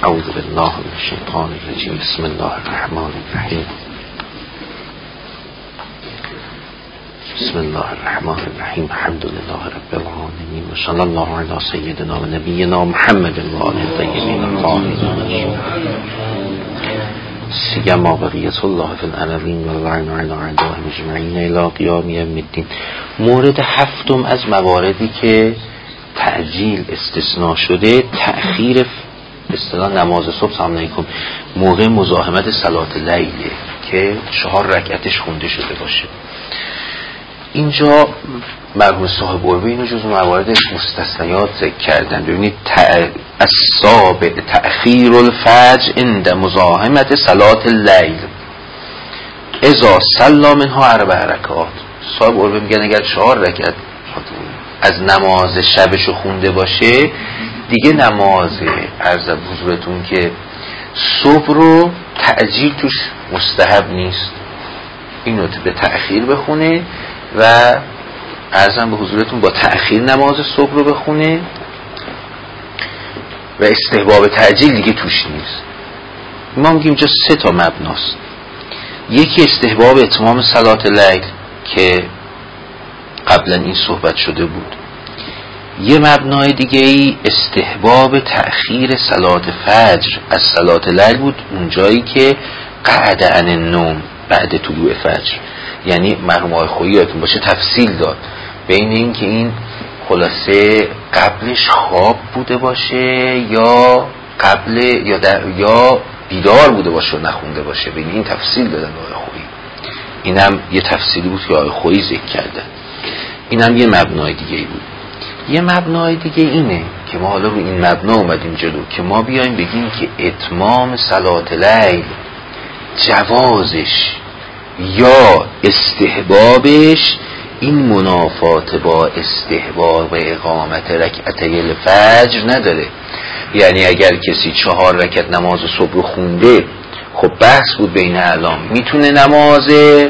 اعوذ بالله من الشیطان الرجیم. بسم الله الرحمن الرحیم. بسم الله الرحمن الرحیم. الحمد لله رب العالمین و صلی الله علی سیدنا و نبینا محمد و آله الطیبین الطاهرین. سیما بقیت الله فی الارضین و اللعن علی اعدائهم اجمعین الی قیام یوم الدین. مورد هفتم از مواردی که تعجیل استثناء شده، تأخیر اصطلاح نماز صبح سلام علیکم موقع مزاحمت صلات لیله که 4 رکعتش خونده شده باشه. اینجا مرحوم صاحب عربی اینو جزو موارد مستثنیات ذکر کردن. ببینید السابع تأخیر الفجر عند مزاحمت صلات اللیل اذا صلی منها 4 رکعات. صاحب عربی میگن اگر 4 رکعت از نماز شبشو خونده باشه دیگه نماز عرض حضورتون که صبح رو تعجیل توش مستحب نیست، اینو به تأخیر بخونه و عرضم به حضورتون با تأخیر نماز صبح رو بخونه و استحباب تعجیل دیگه توش نیست. ما میگیم اینجا 3 تا مبناست. یکی استحباب اتمام صلات لیل که قبلا این صحبت شده بود. یه مبنای دیگه ای استحباب تأخیر صلات فجر از صلات لیل بود، اون جایی که قعد عن النوم بعد طلوع فجر. یعنی مرحوم آقای خویی یادتون باشه تفصیل داد بین این که این خلاصه قبلش خواب بوده باشه یا قبل یا بیدار بوده باشه و نخونده باشه. بین این تفصیل دادن آقای خویی. اینم یه تفصیلی بود که آقای خویی ذکر کردن. اینم یه مبنای دیگه ای بود. یه مبنای دیگه اینه که ما حالا رو این مبنا اومدیم جلو که ما بیایم بگیم که اتمام صلات لیل جوازش یا استحبابش این منافات با استحباب اقامت رکعتي الفجر نداره. یعنی اگر کسی 4 رکعت نماز صبح رو خونده، خب بحث بود بین اعلام میتونه نماز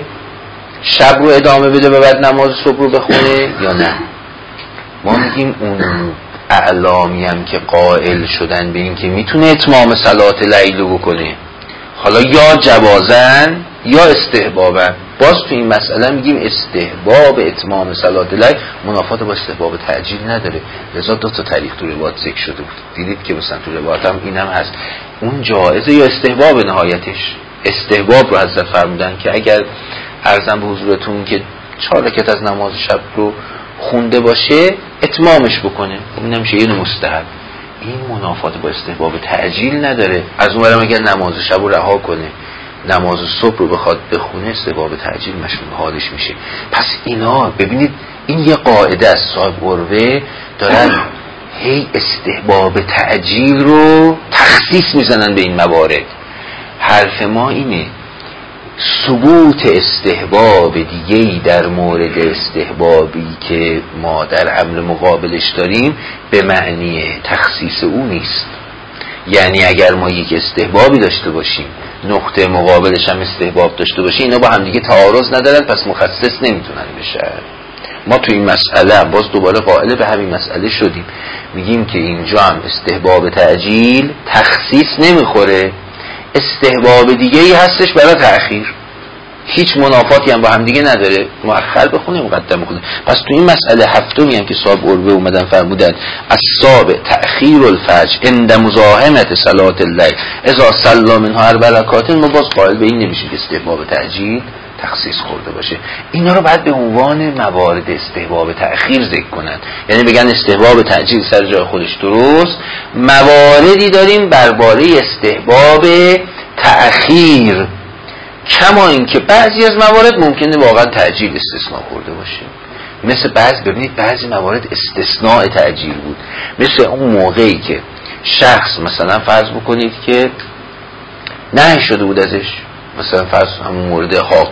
شب رو ادامه بده و بعد نماز صبح رو بخونه یا نه. ما میگیم اون اعلامی هم که قائل شدن به این که میتونه اتمام صلات لیل رو بکنه، حالا یا جوازن یا استحبابن، باز تو این مسئله میگیم استحباب اتمام صلات لیل منافات با استحباب تعجیل نداره. لذا 2 تا طریق تو روایت ذکر شده بود. دیدید که مثلا تو روایت هم اینم هست، اون جایزه یا استحباب نهایتش. استحباب رو حضرت فرمودن که اگر عرضم به حضورتون که 4 رکعت از نماز شب رو خونده باشه اتمامش بکنه، این نمیشه یه مستحب. این منافات با استحباب تعجیل نداره. از اون برم اگر نماز شب رو رها کنه نماز صبح رو بخواد بخونه استحباب تعجیل مشمول حالش میشه. پس اینا ببینید این یه قاعده از صاحب عروه دارن هی استحباب تعجیل رو تخصیص میزنن به این موارد. حرف ما اینه ثبوت استحباب دیگه‌ای در مورد استحبابی که ما در امر مقابلش داریم به معنی تخصیص او نیست. یعنی اگر ما یک استحبابی داشته باشیم نقطه مقابلش هم استحباب داشته باشه، اینا با هم دیگه تعارض ندارن، پس مخصص نمیتونن بشه. ما تو این مسئله باز دوباره قائل به همین مسئله شدیم، میگیم که اینجا هم استحباب تعجیل تخصیص نمیخوره، استحباب دیگه ای هستش برای تأخیر، هیچ منافاتی هم با هم دیگه نداره، مؤخر بخونه مقدم بخونه. پس تو این مسئله هفتمی هم که صاحب عروه اومدن فرمودن السابع تأخیر الفجر عند مزاحمت صلات اللیل اذا صلی منها 4 رکعات، ما باز قائل به این نمیشه که استحباب تعجیل تخصیص خورده باشه. اینا رو بعد به عنوان موارد استحباب تأخیر ذکر کنن، یعنی بگن استحباب تعجیل سر جای خودش درست، مواردی داریم درباره استحباب تأخیر، کما این که بعضی از موارد ممکنه واقعا تعجیل استثناء خورده باشه. مثل ببینید بعضی موارد استثناء تعجیل بود، مثل اون موقعی که شخص مثلا فرض بکنید که نهی شده بود ازش، مثلا فرض همون مورد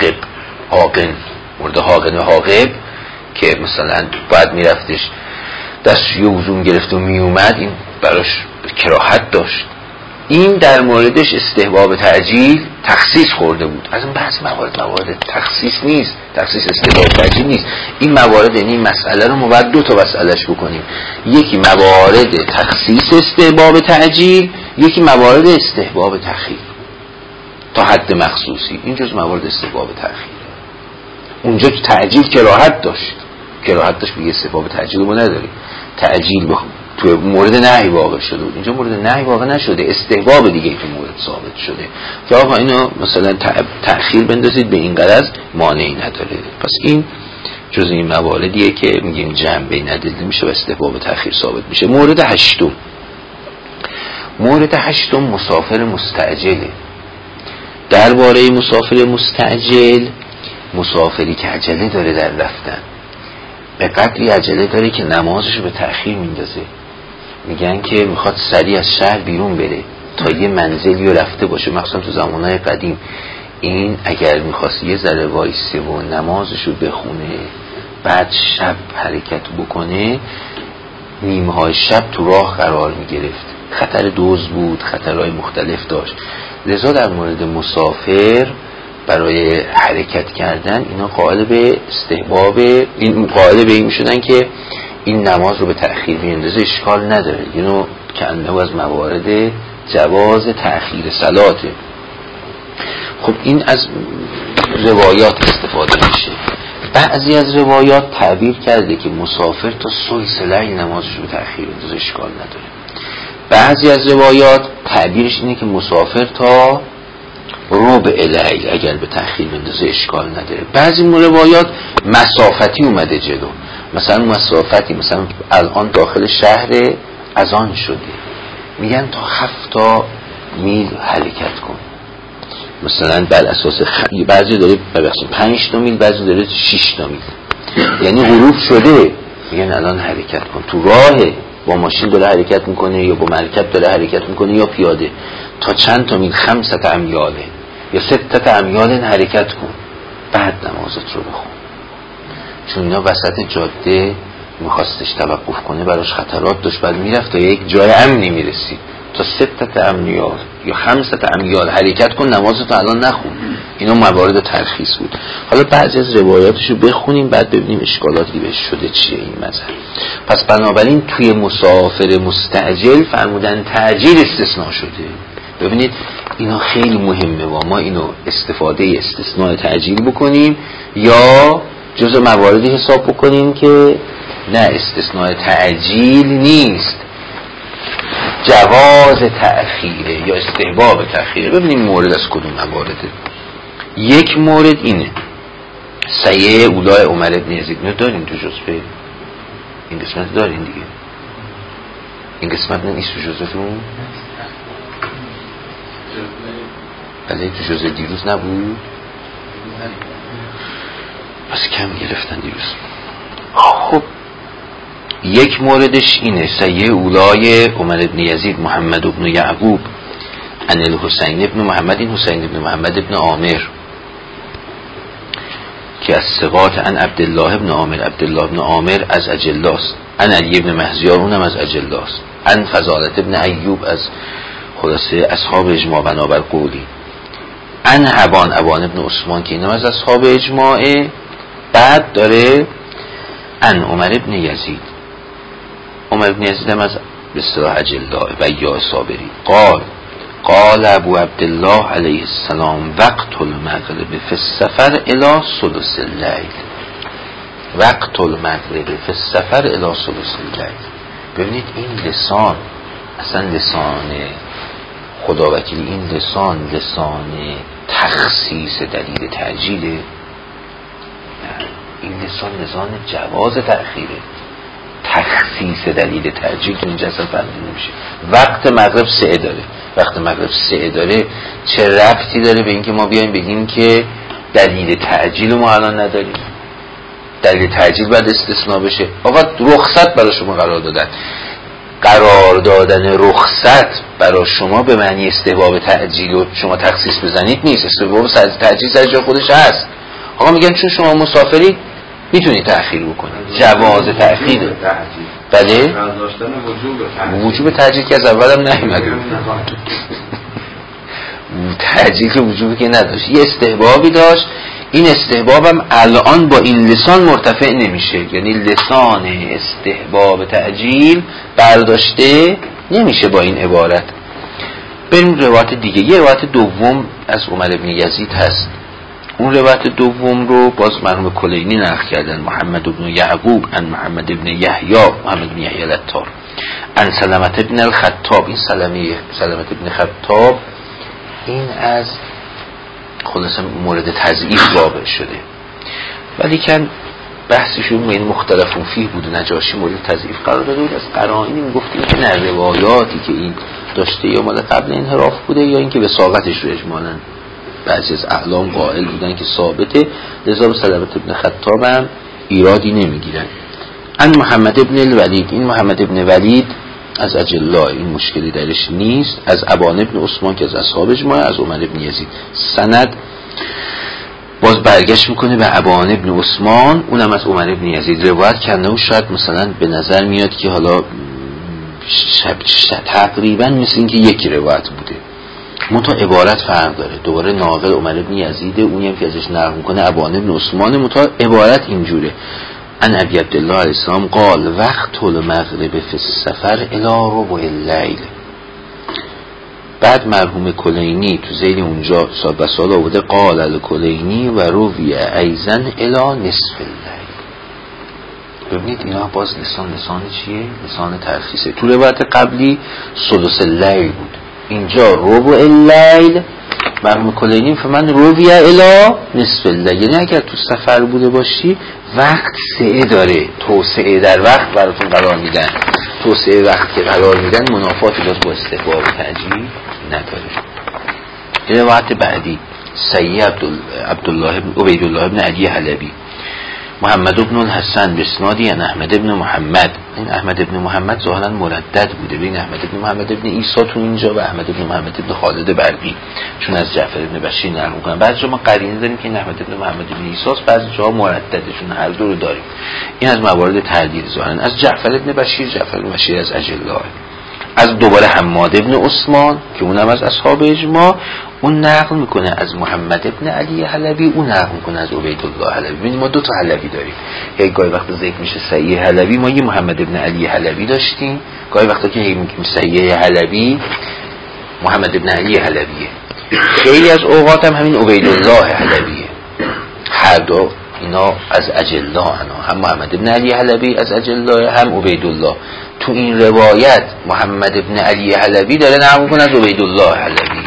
مورد حاقن که مثلا باید میرفتش دستشویی وضو گرفت و میومد، این براش کراهت داشت، این در موردش استحباب تعجیل تخصیص خورده بود. از این بعضی موارد تخصیص نیست، تخصیص استحباب تعجیل نیست. این موارد، یعنی این مسئله رو ما باید 2 تا مسئلهش بکنیم، یکی موارد تخصیص استحباب تعجیل، یکی موارد استحباب تأخیر تا حد مخصوصی، این جز موارد استحباب تأخیر. اونجا تعجیل کراهت داشت بگه استحباب تعجیل ما نداریم، تعجیل تو مورد نهی واقع شده، اینجا مورد نهی واقع نشده، استحباب دیگه تو مورد ثابت شده که آقا اینو مثلا تأخیر بندازید به این غرض مانعی نداره. پس این جز این مواردیه که میگیم جمع بین ادله میشه و استحباب تأخیر ثابت میشه. مورد هشتم مسافر مستعجله. درباره مسافر مستعجل، مسافری که عجله داره در رفتن، به قدری عجله داره که نمازشو به تأخیر میندازه، میگن که میخواد سریع از شهر بیرون بره تا یه منزلی رو رفته باشه. مخصوصا تو زمانهای قدیم این اگر میخواست یه ذره وایسه و نمازشو بخونه بعد شب حرکت بکنه، نیمه های شب تو راه قرار میگرفت، خطر دزد بود، خطرهای مختلف داشت. لذا در مورد مسافر برای حرکت کردن اینا قائل به استحباب، این قائل به این میشدن که این نماز رو به تأخیر بیندازه اشکال نداره، اینو که انه از موارد جواز تأخیر صلاته. خب این از روایات استفاده میشه. بعضی از روایات تعبیر کرده که مسافر تا ثلث لیل نمازش رو به تأخیر بیندازه اشکال نداره. بعضی از روایات تعبیرش اینه که مسافر تا ربع لیل اگر به تأخیر بندازه اشکال نداره. بعضی روایات مسافتی اومده جلو، مثلا مسافتی مثلا الان داخل شهر اذان شده، میگن تا 7 میل حرکت کن، مثلا بر اساس بعضی داره 5 میل، بعضی داره 6 میل، یعنی غروب شده، میگن الان حرکت کن. تو راهه، با ماشین داره حرکت میکنه یا با مرکب داره حرکت میکنه یا پیاده، تا چند تا میل، 5 امیاله یا 6 امیاله حرکت کن، بعد نمازت رو بخون. چون اینا وسط جاده میخواستش توقف کنه، براش خطرات داشت، بعد میرفت تا یک جای امنی میرسید، تا 6 امیال یا 5 امیال حرکت کن، نمازتو الان نخون. اینا موارد ترخیص بود. حالا بعضی از روایاتشو بخونیم بعد ببینیم اشکالاتی بهش شده چیه این مذهب. پس بنابراین توی مسافر مستعجل فرمودن تعجیل استثناء شده. ببینید اینا خیلی مهمه و ما اینو استفاده استثناء تعجیل بکنیم یا جزء مواردی حساب بکنیم که نه استثناء تعجیل نیست، جواز تأخیره یا استحباب تأخیره. ببینیم مورد از کدوم موارده. یک مورد اینه سیه اولای عمر ابن یزید. اینو داریم تو جزء، این قسمت داریم دیگه، این قسمت نیست تو جزءتون؟ بله تو جزء دیروز نبود، پس کم گرفتن دیروز. خب یک موردش اینه سیه اولای عمر ابن یزید محمد ابن یعقوب عن الحسین ابن محمد، این حسین ابن محمد ابن عامر که از ثقات، عن عبدالله ابن عامر از اجلاست، عن علی ابن مهزیار اونم از اجلاست، عن فضالت ابن ایوب از خلاصه اصحاب اجماع بنابر قولی، عن ابان ابن عثمان که اینم از اصحاب اجماعه. بعد داره عن عمر ابن یزید، عمر ابن یزید هم از به اصطلاح اجلاء و یا صابری. قال ابو عبدالله علیه السلام وقت المغرب فی السفر الی ثلث اللیل، وقت المغرب فی السفر الی ثلث اللیل. ببینید این لسان، اصلا لسان خداوکیلی، این لسان تخصیص دلیل تعجیله، این لسان جواز تأخیره. تخصیص دلیل تعجیل تو اینجا اصلا فهمیده نمیشه. وقت مغرب 3 داره، وقت مغرب 3 داره چه ربطی داره به اینکه ما بیایم بگیم که دلیل تعجیل ما الان نداریم؟ دلیل تعجیل باید استثناء بشه. آقا رخصت برای شما قرار دادن رخصت برای شما به معنی استحباب تعجیل و شما تخصیص بزنید نیست. استحباب تعجیل سر جای خودش هست. آقا میگن چون شما مسافرید میتونید تأخیر بکنید، جواز تأخیره. بله وجوب تعجیل که از اول هم نیومده، تعجیل وجوبی که نداشت، یه استحبابی داشت. این استحبابم الان با این لسان مرتفع نمیشه، یعنی لسان استحباب تعجیل برداشته نمیشه با این عبارت. بریم روایت دیگه. یه روایت دوم از عمر بن یزید هست. اون روایت دوم رو باز مرحوم کلینی نقل کردن. محمد بن یعقوب عن محمد بن یحیی، محمد بن یحیی العطار، عن سلمة بن الخطاب. این سلمة بن خطاب این از خلاصه مورد تضعیف واقع شده، ولی کن بحثشون بین مختلفون فیه بود و نجاشی مورد تضعیف قرار داده بود. از قرائنی میگفتیم که نه روایاتی که این داشته یا مال قبل انحراف بوده یا اینکه وساقتش رو اجمالاً بعضی از اعلام قائل بودن که ثابته، لذا به سلمة بن خطاب هم ایرادی نمیگیرن. ان محمد بن الولید، این محمد بن ولید از اجلا، این مشکلی درش نیست. از ابان بن عثمان که از اصحاب اجماع، از عمر بن یزید. سند باز برگشت میکنه به ابان بن عثمان، اونم از عمر بن یزید روایت کرده و شاید مثلا به نظر میاد که حالا تقریبا مثل این که یکی روایت بوده، منتها عبارت فرق داره. دوباره ناقل عمر بن یزید، اونی هم که ازش نقل میکنه ابان بن عثمان، منتها عبارت اینجوره: ان ابی عبدالله علیه السلام قال وقت المغرب فی السفر الی ربع اللیل. بعد مرحوم کلینی تو زیر اونجا سال آورده قال الکلینی و روی ایزن الی نصف اللیل. ببینید اینا باز لسان چیه؟ لسان ترخیصه. تو روایت قبلی ثلث اللیل بود، اینجا ربع اللیل. مرحوم کلینی فمن روی الی نصف اللیل، یعنی اگر تو سفر بوده باشی وقت سعه داره، توسعه در وقت براتون قرار میدن. توسعه وقت که قرار میدن منافاتی باز با استحباب تعجیل نداره. روایت بعدی سید عبدالله عبیدالله بن علی حلبی، محمد بن الحسن بسنادی ان احمد بن محمد. این احمد بن محمد ظاهرا مردد بوده بین احمد بن محمد بن عیسی تو اینجا و احمد بن محمد بن خالد برقی، چون از جعفر بن بشیر نقل می‌کنن. بعضی جا ما قرینه داریم که این احمد بن محمد بن عیسی است، بعضی جا مردده، چون هر دو رو داریم. این از موارد تعدیل ظاهرا. از جعفر بن بشیر، جعفر بن بشیر از اجلا. از دوباره حماد بن عثمان که اونم از اصحاب اجماع، اون نقل میکنه از محمد بن علی حلبی، اون نقل میکنه از عبیدالله حلبی. ببینید ما دو تا حلبی داریم، یک گاهی وقتا ذکر میشه صحیح حلبی، ما یه محمد بن علی حلبی داشتیم، گاهی وقتا که میگیم صحیح حلبی محمد بن علی حلبیه. خیلی از اوقات هم همین عبیدالله حلبیه. هر دو اینا از اجلا، هم محمد بن علی حلبی از اجلا، هم عبیدالله. تو این روایت محمد بن علی حلبی داره نقل میکنه از عبیدالله حلبی.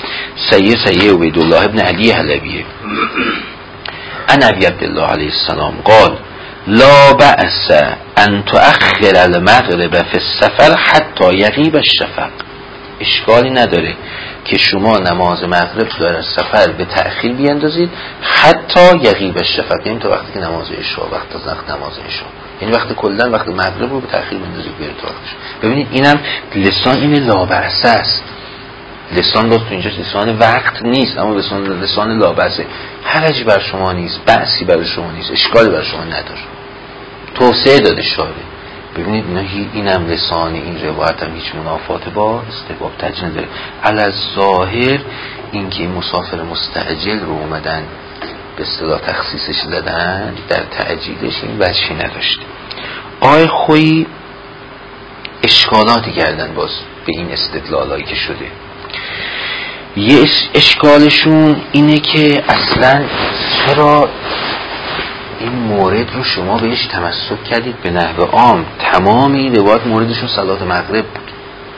سید عبیدالله ابن علی حلبیه. ان ابی عبدالله علیه السلام قال لا بأس ان تؤخر المغرب فی السفر حتی یغیب الشفق. اشکالی نداره که شما نماز مغرب رو در سفر به تأخیر بیاندازید حتی یغیب الشفق، یعنی تا وقتی که نماز عشا، وقت از وقت نماز عشا، یعنی وقت کلا وقت مغرب رو به تأخیر بیاندازید بیاره تا وقتش. ببینید اینم لسان این لا بأس است. لسان باز تو اینجا لسان وقت نیست، اما لسان لا بأس. حرجی بر شما نیست، بأسی بر شما نیست، اشکالی بر شما نداره، توسعه داده شاره. ببینید اینم لسان این روایت هم هیچ منافات با استحباب تعجیل نداره. علی ظاهر این که مسافر مستعجل رو اومدن به اصطلاح تخصیصش دادن در تعجیلش این وجهی نداشته. آقای خویی اشکالاتی کردن باز به این استدلالایی که شده. یه اشکالشون اینه که اصلا چرا این مورد رو شما بهش تمسک کردید به نحو عام؟ تمام این روایات موردشون صلات مغرب بود.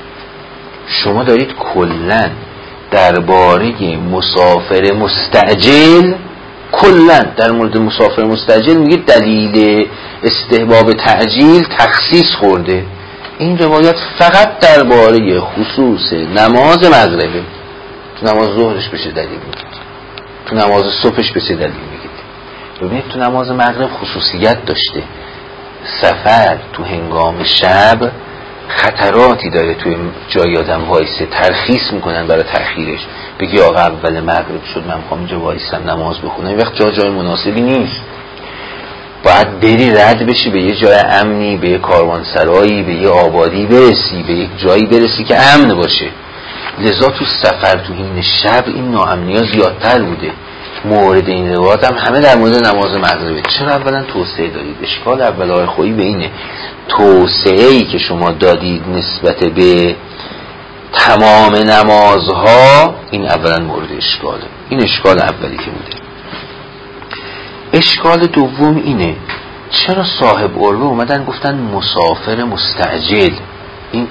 شما دارید کلن درباره مسافر مستعجل، کلن در مورد مسافر مستعجل میگید دلیل استحباب تعجیل تخصیص خورده. این روایات فقط درباره خصوص نماز مغربه. تو نماز ظهرش بشه دلیل میگید، تو نماز صبحش بشه دلیل میگید. ببینید تو نماز مغرب خصوصیت داشته. سفر تو هنگام شب خطراتی داره، توی جای آدم وایسه ترخیص میکنن برای تأخیرش. بگی آقا اول مغرب شد من میخوام اینجا وایسم نماز بخونم، این وقت جای مناسبی نیست. باید بری رد بشی به یه جای امنی، به یه کاروانسرایی، به یه آبادی برسی، به یک جایی برسی که امن باشه. لذا تو سفر تو این شب این ناامنی‌ها زیادتر بوده. مورد این روایت هم همه در مورد نماز مغربه. چرا اولا توسعه دادید؟ اشکال اول خویی به اینه توسعه‌ای که شما دادید نسبت به تمام نمازها، این اولا مورد اشکاله. این اشکال اولی که بوده. اشکال دوم اینه چرا صاحب عروه اومدن گفتن مسافر مستعجل؟ این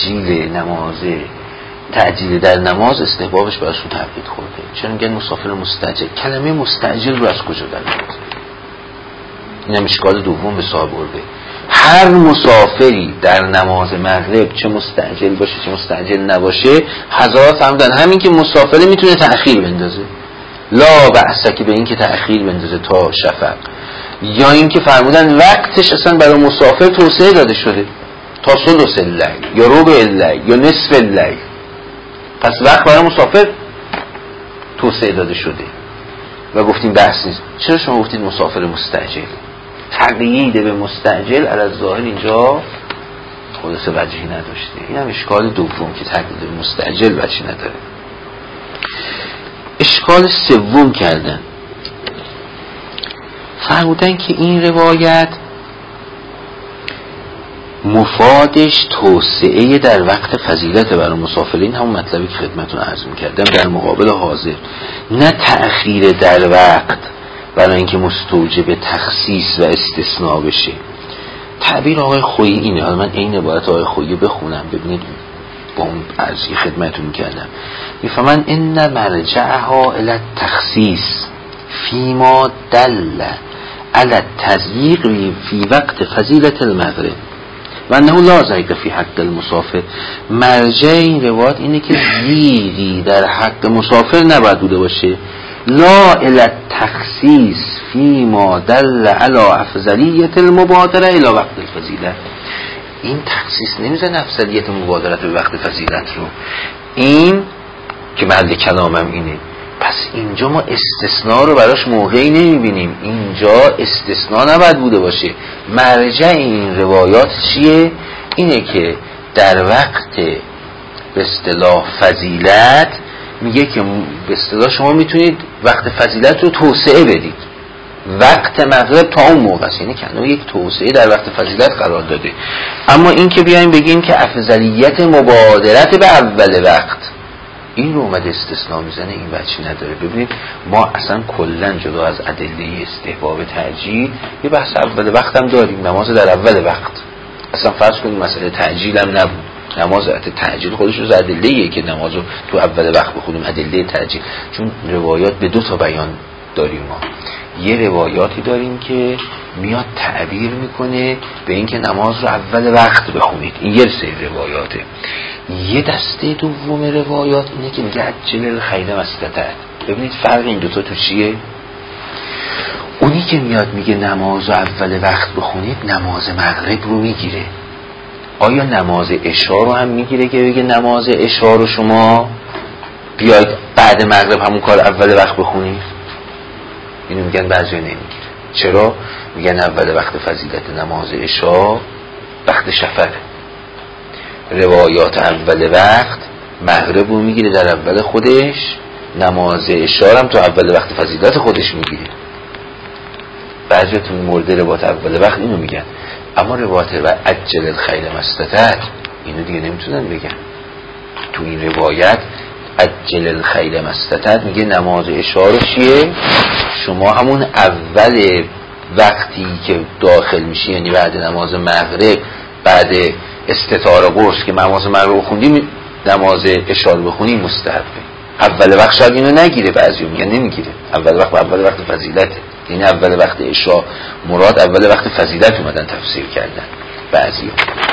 تعجیل در نماز استحبابش براشون تبعید خورده. چرا میگن مسافر مستعجل؟ کلمه مستعجل رو از کجا در میاد؟ این هم اشکال دوم به صاحب عروه. هر مسافری در نماز مغرب چه مستعجل باشه چه مستعجل نباشه، حضرات فرمودن همین که مسافره میتونه تأخیر بندازه، لا بأس که به این که تأخیر بندازه تا شفق، یا این که فرمودن وقتش اصلا برای مسافر توسعه داده شده تا ثلث اللیل یا ربع اللیل یا نصف اللیل، پس وقت برای مسافر توسعه داده شده و گفتیم بحث نیست. چرا شما گفتید مسافر مستعجل؟ تقیید به مستعجل علی الظاهر اینجا خلاصه وجهی نداشته. این هم اشکال دوم که تقیید به مستعجل وجهی نداره. اشکال سوم کردن، فرمودن که این روایت مفادش توسعه در وقت فضیلت برای مسافرین، همون مطلبی که خدمتون عرض می‌کردم در مقابل حاضر، نه تأخیر در وقت برای اینکه مستوجب تخصیص و استثناء بشه. تعبیر آقای خویی اینه. حالا من این عبارت آقای خویی بخونم ببینید با اون عرضی خدمتون می‌کردم. میفهمن ان مرجعها الی التخصیص فیما دل علی التضییق فی وقت فضیلت المغرب و انه لا ضیق فی حق المسافر. مرجع این روایت اینه که ضیقی در حق مسافر نباید بوده باشه، لا الی التخصیص فیما دل علی افضلیت المبادره الی وقت الفضیلت. این تخصیص نمیزنه افضلیت مبادرت به وقت فضیلت رو، این که محل کلامم اینه. پس اینجا ما استثناء رو براش موقعی نمیبینیم، اینجا استثناء نباید بوده باشه. مرجع این روایات چیه؟ اینه که در وقت به اصطلاح فضیلت میگه که به اصطلاح شما میتونید وقت فضیلت رو توسعه بدید، وقت مغرب تا اون موقع است، یعنی کنون یک توسعه در وقت فضیلت قرار داده. اما این که بیایم بگیم که افضلیت مبادرت به اول وقت، این رو اومده استثناء میزنه، این وجه نداره. ببینید ما اصلا کلا جدا از ادله استحباب تعجیل یه بحث اول وقت هم داریم، نماز در اول وقت. اصلا فرض کنیم مسئله تعجیل هم نبود، نماز تعجیل خودش رو ادله‌ایه که نماز رو تو اول وقت بخونیم، ادله تعجیل. چون روایات به دو تا بیان داریم ما. یه روایاتی داریم که میاد تعبیر میکنه به اینکه نماز رو اول وقت بخونید، این یه سری روایاته. یه دسته دوم روایات اینه که میگه عجل الخیر مستطعت. ببینید فرق این دوتا تو چیه؟ اونی که میاد میگه نماز رو اول وقت بخونید نماز مغرب رو میگیره. آیا نماز عشا رو هم میگیره که بگه نماز عشا رو شما بیاید بعد مغرب همون کار اول وقت بخونید؟ اینو میگن بعضی نمیگیره. چرا؟ میگن اول وقت فضیلت نماز عشا وقت شفقه. روایات اول وقت مغرب رو میگیره در اول خودش، نماز عشا هم تو اول وقت فضیلت خودش میگیره. بعضی تو مورد روایات اول وقت اینو میگن، اما روایات و عجل الخیر مستطعت اینو دیگه نمیتونن بگن. تو این روایت عجل الخیر مستطعت میگه نماز عشا رو چیه؟ شما همون اول وقتی که داخل میشی، یعنی بعد نماز مغرب، بعد استطار قرص که نماز مغرب خوندیم نماز عشا رو بخونی مستحبه. اول وقت شاید اینو نگیره، بعضی‌ها میگن نمیگیره. اول وقت فضیلته، یعنی اول وقت عشا مراد اول وقت فضیلت اومدن تفسیر کردن بعضی‌ها.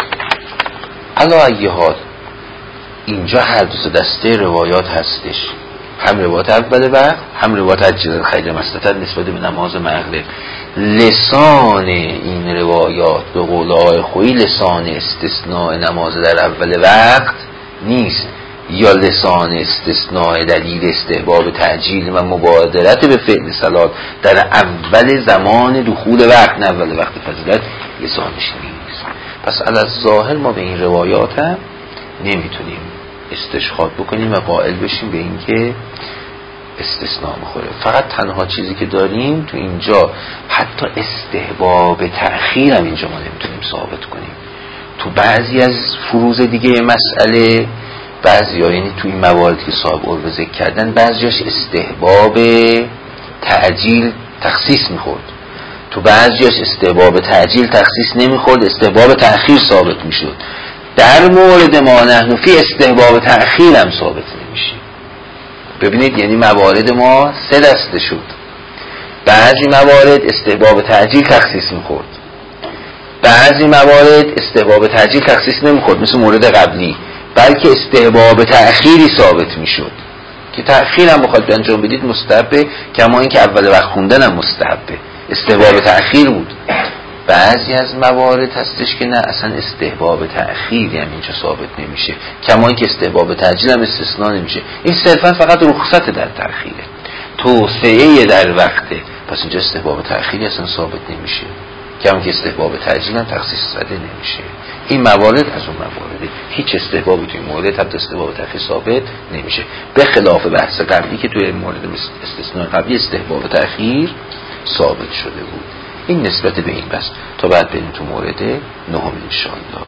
علی ای حال اینجا هر دو دسته روایات هستش، هم روایات اول وقت هم روایات عجل الخیر مستطعت نسبت به نماز مغرب. لسان این روایات به قول آقای خویی لسان استثناء نماز در اول وقت نیست، یا لسان استثناء دلیل استحباب تعجیل و مبادرت به فعل صلات در اول زمان دخول وقت، نه اول وقت فضیلت، لسانش نیست. پس علی الظاهر ما به این روایات هم نمیتونیم استشهاد بکنیم و قائل بشیم به این که استثناء میخوره. فقط تنها چیزی که داریم تو اینجا حتی استحباب تأخیر هم اینجا ما نمیتونیم ثابت کنیم. تو بعضی از فروض دیگه مسئله بعضیا یعنی تو این مواردی که صاحب عروه ذکر کردن بعضیاش استحباب تعجیل تخصیص میخورد، تو بعضیاش استحباب تعجیل تخصیص نمیخورد، استحباب تأخیر ثابت میشد. در مورد ما نحن فی استحباب تأخیر هم ثابت نمیشه. ببینید یعنی موارد ما سه دسته شد. بعضی موارد استحباب تعجیل تخصیص میخورد، بعضی موارد استحباب تعجیل تخصیص نمیخورد مثل مورد قبلی، بلکه استحباب تأخیری ثابت میشد که تأخیر هم بخواد انجام بدید مستحبه، کما این که اول وقت خوندن هم مستحبه، استحباب تأخیر بود. بعضی از موارد هستش که نه اصلا استحباب تأخیری هم اینجا ثابت نمیشه، کما این که استحباب تعجیل هم استثناء نمیشه. این صرفا فقط رخصت در تأخیره، توسعه در وقته، پس اینجا استحباب تأخیری اصلا ثابت نمیشه، کما که استحباب تعجیل هم تخصیص زده نمیشه. این موارد از اون موارده، هیچ استحبابی توی مورد تبت استحباب تأخیر ثابت نمیشه، به خلاف بحث قبلی که توی مورد استثناء قبلی استحباب تأخیر ثابت شده بود. این نسبت به این بس. تا بعد بریم تو مورد نهم انشاءالله.